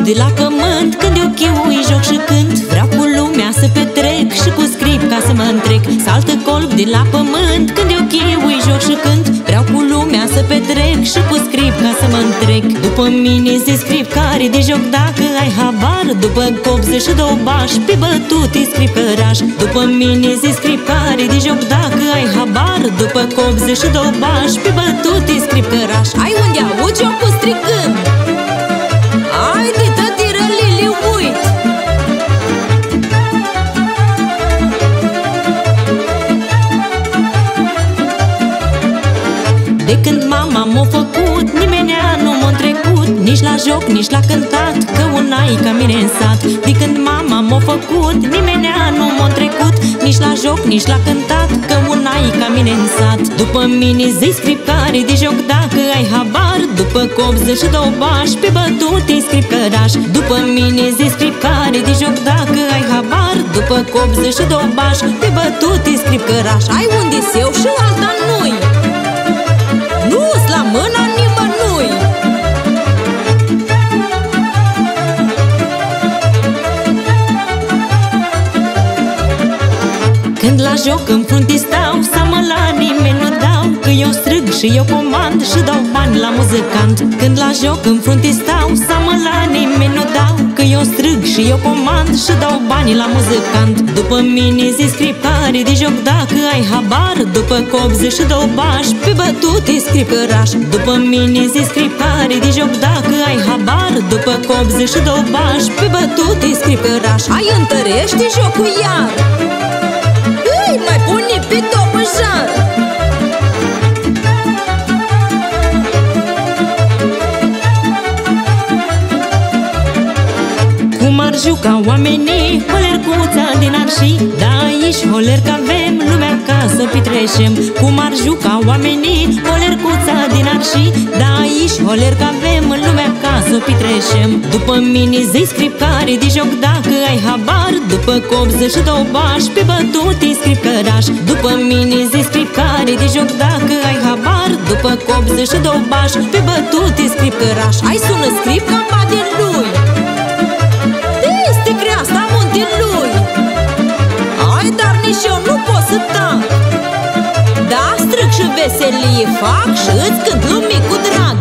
de la pământ, când eu chiui, joc și cânt. Vreau cu lumea să petrec și cu scrip ca să mă întrec. Saltă colb de la pământ, când eu chiui, joc și cânt. Vreau cu lumea să petrec și cu scrip ca să mă întrec. După mine se scrip care de joc dacă ai habar. După copză și două bași, pe bătut îi scrip căraș. După mine se scrip care de joc dacă ai habar. După copză și două bași, pe bătut îi scrip căraș. Ai unde auzi jocul strigând? Ai de tăti rălili uit. De când mama m-a făcut, nimenea nu m-a trecut, nici la joc, nici la cântat, că un ai ca mine în sat. De când mama m-a făcut, nimenea nu m-a trecut, nici la joc, nici la cântat, că un ai ca mine în sat. După mine zi scrip care de joc dacă ai habar. După copză și două bași, pe bătut îi scrip căraș. După mine zi scrip care de joc dacă ai habar. După copză și două bași, pe bătut îi scrip căraș. Ai unde-s eu și alta nu-i, nu-s la mâna nimănui. Când la joc în frunte stau, seama la nimeni nu dau, că eu strâng și eu comand și dau bani la muzicant. Când la joc în frunte stau, seama la nimeni nu dau, că eu strâng și eu comand și dau bani la muzicant. După mine zi scrip care de joc dacă ai habar. După copză și două bași, pe bătut îi scrip căraș. După mine zi scrip care de joc dacă ai habar. După copză și două bași, pe bătut îi scrip căraș. Ai întărește jocul iar, îi mai pune pe topă jar. Cum ar juca oamenii holercuța din arșii, da aici holer că avem lumea ca să petrecem. Cum ar juca oamenii holercuța din arșii, da aici holer că avem lumea ca să petrecem. După mine zi scrip care de joc dacă ai habar. După copză și două bași, pe bătut îi scrip căraș. După mine zi scrip care de joc dacă ai habar. După copză și două bași, pe bătut îi scrip căraș. Hai sună scrip ca bate lui, creasta munte lui. Ai, dar nici eu nu pot să tac, da strâng și veselie fac și îți cânt lumii cu drag.